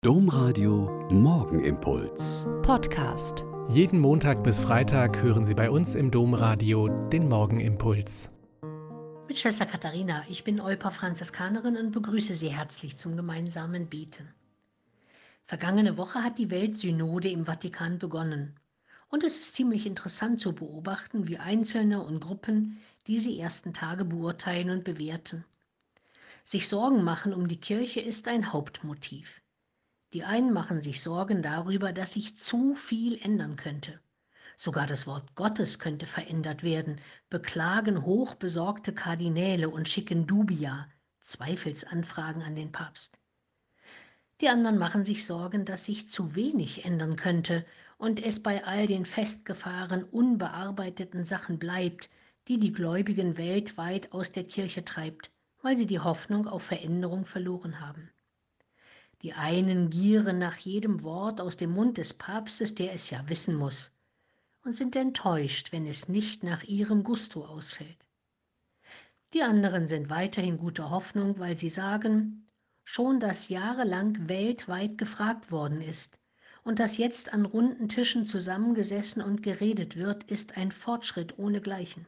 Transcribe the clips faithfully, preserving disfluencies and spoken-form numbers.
Domradio Morgenimpuls. Podcast. Jeden Montag bis Freitag hören Sie bei uns im Domradio den Morgenimpuls. Mit Schwester Katharina, ich bin Olper Franziskanerin und begrüße Sie herzlich zum gemeinsamen Beten. Vergangene Woche hat die Weltsynode im Vatikan begonnen. Und es ist ziemlich interessant zu beobachten, wie Einzelne und Gruppen diese ersten Tage beurteilen und bewerten. Sich Sorgen machen um die Kirche ist ein Hauptmotiv. Die einen machen sich Sorgen darüber, dass sich zu viel ändern könnte. Sogar das Wort Gottes könnte verändert werden, beklagen hochbesorgte Kardinäle und schicken Dubia, Zweifelsanfragen an den Papst. Die anderen machen sich Sorgen, dass sich zu wenig ändern könnte und es bei all den festgefahren, unbearbeiteten Sachen bleibt, die die Gläubigen weltweit aus der Kirche treibt, weil sie die Hoffnung auf Veränderung verloren haben. Die einen gieren nach jedem Wort aus dem Mund des Papstes, der es ja wissen muss, und sind enttäuscht, wenn es nicht nach ihrem Gusto ausfällt. Die anderen sind weiterhin guter Hoffnung, weil sie sagen, schon dass jahrelang weltweit gefragt worden ist und dass jetzt an runden Tischen zusammengesessen und geredet wird, ist ein Fortschritt ohnegleichen.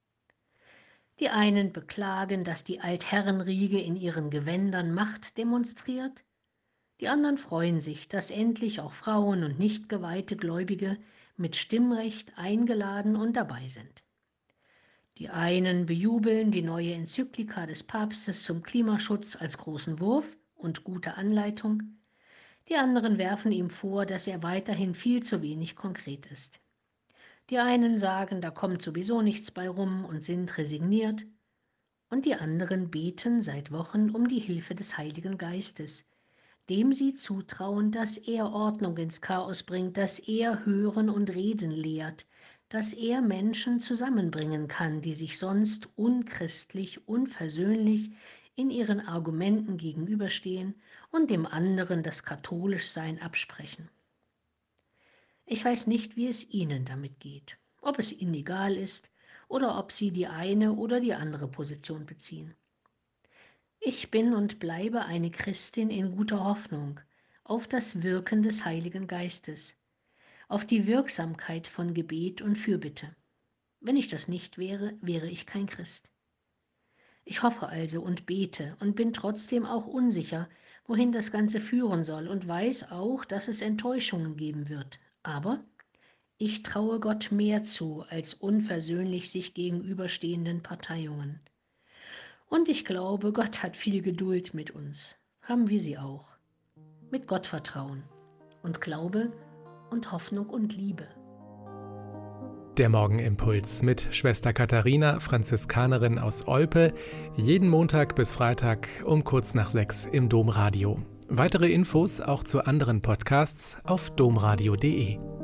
Die einen beklagen, dass die Altherrenriege in ihren Gewändern Macht demonstriert. Die anderen freuen sich, dass endlich auch Frauen und nicht geweihte Gläubige mit Stimmrecht eingeladen und dabei sind. Die einen bejubeln die neue Enzyklika des Papstes zum Klimaschutz als großen Wurf und gute Anleitung. Die anderen werfen ihm vor, dass er weiterhin viel zu wenig konkret ist. Die einen sagen, da kommt sowieso nichts bei rum und sind resigniert. Und die anderen beten seit Wochen um die Hilfe des Heiligen Geistes, dem sie zutrauen, dass er Ordnung ins Chaos bringt, dass er Hören und Reden lehrt, dass er Menschen zusammenbringen kann, die sich sonst unchristlich, unversöhnlich in ihren Argumenten gegenüberstehen und dem anderen das Katholischsein absprechen. Ich weiß nicht, wie es Ihnen damit geht, ob es Ihnen egal ist oder ob Sie die eine oder die andere Position beziehen. Ich bin und bleibe eine Christin in guter Hoffnung auf das Wirken des Heiligen Geistes, auf die Wirksamkeit von Gebet und Fürbitte. Wenn ich das nicht wäre, wäre ich kein Christ. Ich hoffe also und bete und bin trotzdem auch unsicher, wohin das Ganze führen soll und weiß auch, dass es Enttäuschungen geben wird. Aber ich traue Gott mehr zu als unversöhnlich sich gegenüberstehenden Parteiungen. Und ich glaube, Gott hat viel Geduld mit uns. Haben wir sie auch. Mit Gottvertrauen und Glaube und Hoffnung und Liebe. Der Morgenimpuls mit Schwester Katharina, Franziskanerin aus Olpe, jeden Montag bis Freitag um kurz nach sechs im Domradio. Weitere Infos auch zu anderen Podcasts auf domradio punkt de.